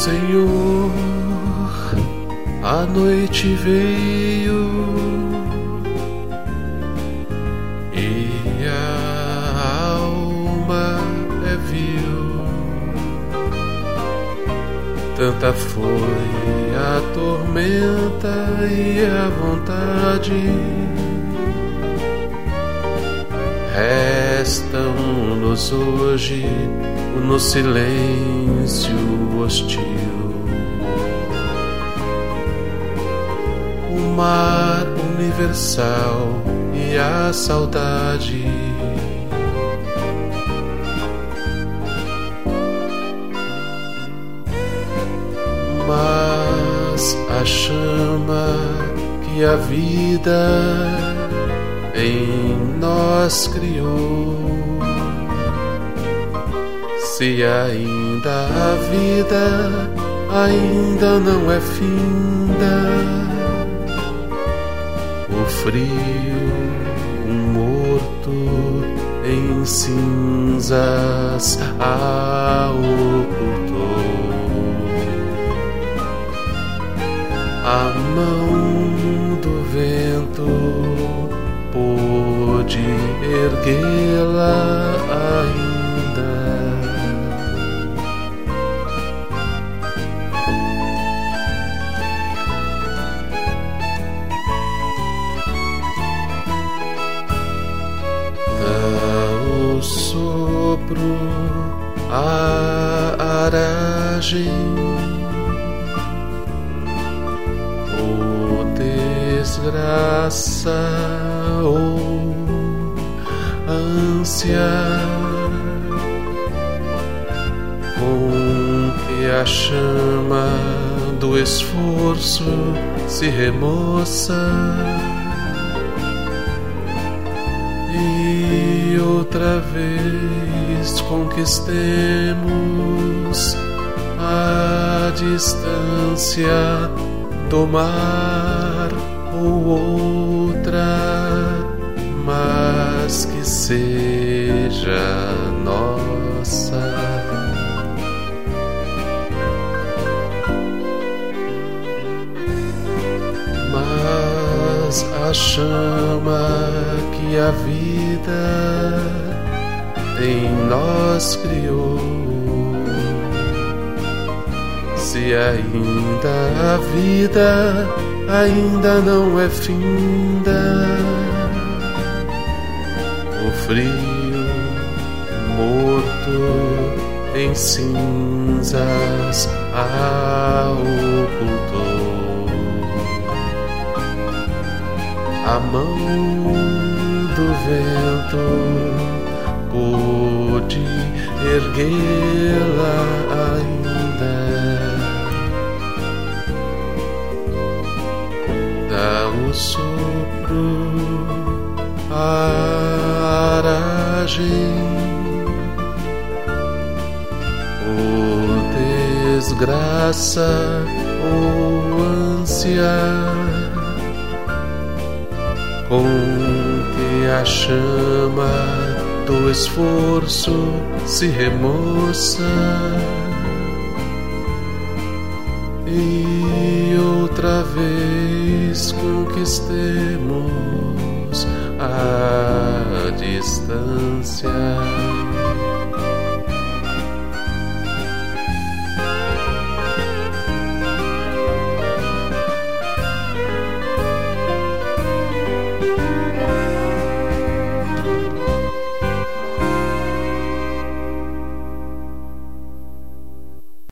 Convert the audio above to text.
Senhor, a noite veio e a alma viu. Tanta foi a tormenta e a vontade, restam-nos hoje no silêncio hostil. O mar universal e a saudade, mas a chama que a vida em nós criou, se ainda a vida ainda não é finda, o frio, morto em cinzas a ocultou. A mão do vento pôde erguê-la ainda. Dá o sopro, a aragem, desgraça ou ânsia, com que a chama do esforço se remoça e outra vez conquistemos a distância do mar ou outra, mas que seja nossa. Mas a chama que a vida em nós criou, se ainda a vida ainda não é finda, o frio morto em cinzas a ocultou. A mão do vento pôde erguê-la ainda. Dá o sopro, a aragem, ou desgraça ou ânsia, com que a chama do esforço se remoça e outra vez conquistemos a distância.